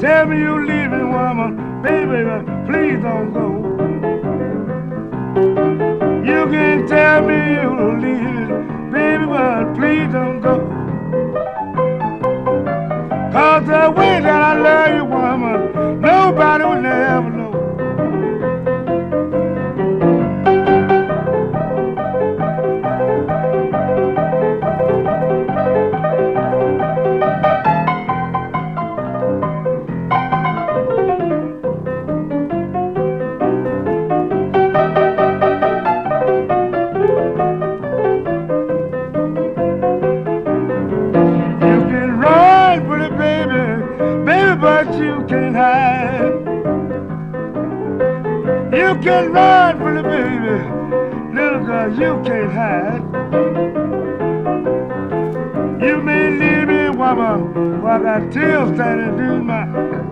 Tell me you leaving, woman, baby, but please don't go. You can tell me you're leaving, baby, but please don't go. 'Cause the way that I love you, woman, nobody will never know. But you can't hide. You can run for the baby, little girl, you can't hide. You may leave me, woman, while I got tears standing in my